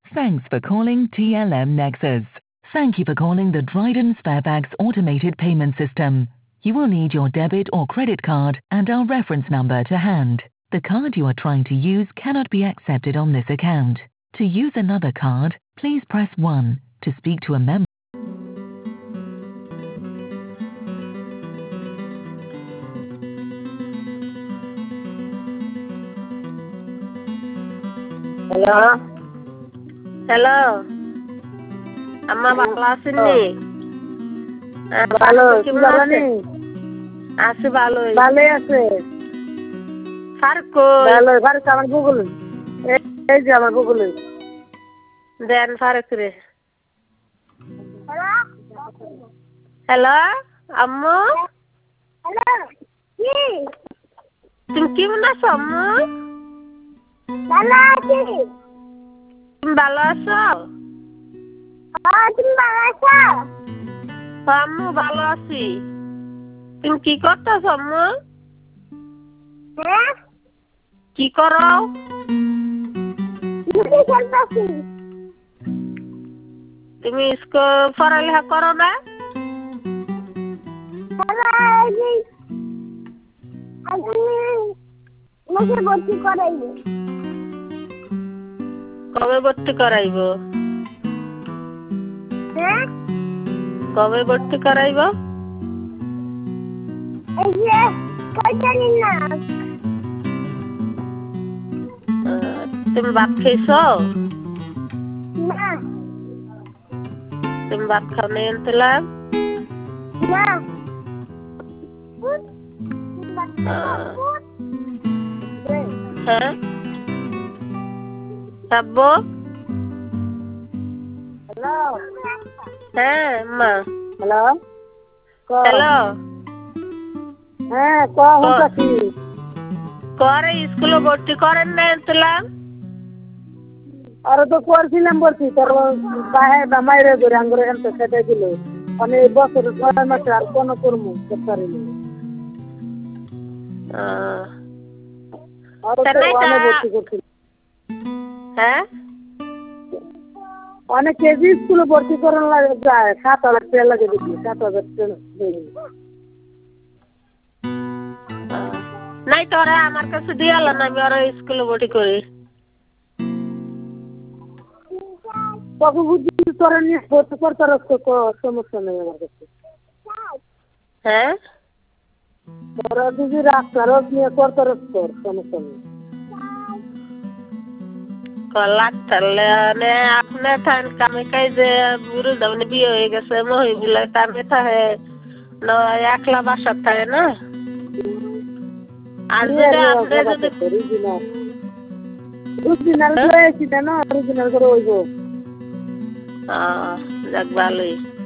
Thanks for calling TLM Nexus. Thank you for calling the Dryden Sparebags automated payment system. You will need your debit or credit card and our reference number to hand. The card you are trying to use cannot be accepted on this account. To use another card, please press 1. To speak to a member. Hello hello আম্মা ভালো আছেন নি? ভালো কেমন আছেন? আছি ভালোই। ভালোই আছে। ফারুক কই? ভালো ফারুক আমার গুগল এই যে আমার গুগল দেন ফারুক রে। হ্যালো আম্মু হ্যালো কি তুমি কেমন আছো আম্মু? ভালো আছি। তুমি ভালো আছো? তুমি ভালো আছো? আম্মু ভালো আছি। তুমি কি করতেছো আম্মু? হ্যাঁ কি করো? তুমি স্কুল পড়ালেখা করো না? ভর্তি করাইব। কবে ভর্তি করাইব? হ্যাঁ কবে ভর্তি করাইব? এই যে কয়টানি না তুমি ভাত খেয়েছো? না তুমি ভাত খাও নাই আনছিলাম? না হ্যাঁ আব্বু হ্যালো হ্যাঁ মা হ্যালো হ্যালো হ্যাঁ হুঁকাছি করে স্কুলে ভর্তি করেন নাই আনছিলাম? আর তো করছিলাম বলছি তোর বাহে বা মাইরে ধরে আঙ্গুরে এনতে খেতে দিল অনেক বছর 6 মাসে আর কোনো করমু করতে পারিনি হ্যাঁ অনেক কেজি স্কুলে ভর্তি করার লাগে যায় 7,000 টাকা লাগে দিবি 7,000 টাকা নাই তোরা আমার কাছে দিয়ে আলো না আমি ওরা স্কুলে ভর্তি করি। তখন বুঝি তোরা নিয়ে ভর্তি করতে সমস্যা নেই আমার কাছে। হ্যাঁ তোরা যদি রাস্তা রোজ নিয়ে করতে তোর সমস্যা নেই। লাগতালে আপনার ঠান কামে কাজ যে বুড়ো দামনে বিয়ে হয়ে গেছে মহিলা কামে থাকে না একলা বাসা থাকে না আর যদি আপনি যদি অরিজিনাল করে ওইব যাক ভালোই।